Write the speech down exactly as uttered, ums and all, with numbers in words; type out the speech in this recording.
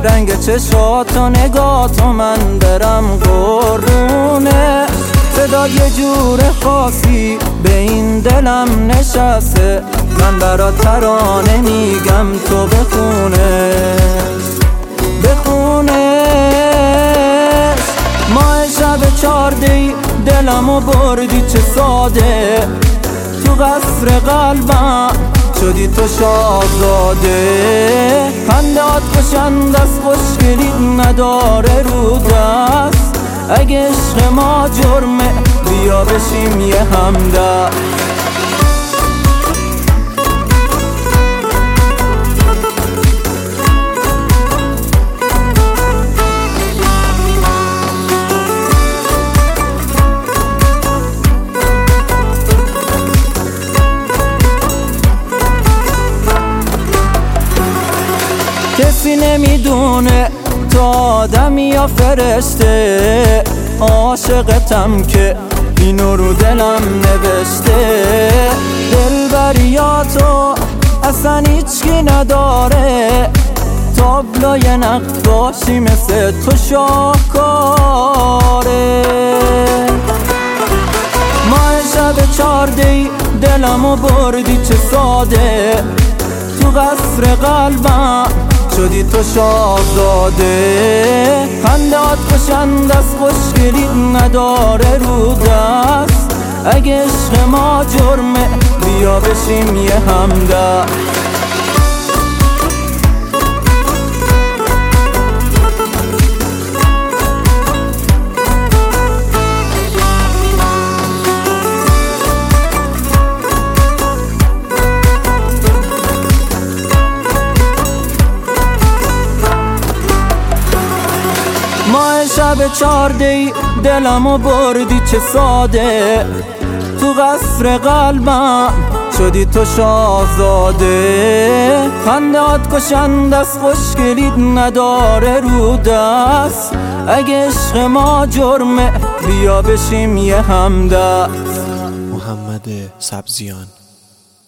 رنگ چشات و نگاتو من برم قرونه. صدا یه جور خاصی به این دلم نشسته، من برات ترانه میگم تو بخونش بخونش. ماه شب چاردهی دلمو بردی چه ساده، تو قصر قلبم شدی تو شاهزاده. خندهات خوشند از خوشگلی نداره رو دست، اگه عشق ما جرمه بیا بشیم یه همدست. کسی نمیدونه تو آدمی یا فرشته، عاشقتم که اینو رو دلم نوشته. دلبریاتو اصلا هیچکی نداره، تابلوی نقاشی مثل تو شاهکاره. ماه شب چاردهی دلمو بردی چه ساده، تو قصر قلبم شدی تو شاهزاده. خندهات خوشند از خوشگلی نداره رو دست، اگه عشق ما جرمه بیا بشیم یه همدست. ماه شب چاردهی دلمو بردی چه ساده، تو قصر قلبم شدی تو شاهزاده. خندهات کشند از خوشگلی نداره رو دست، اگه عشق ما جرمه بیا بشیم یه همدست. محمد سبزیان.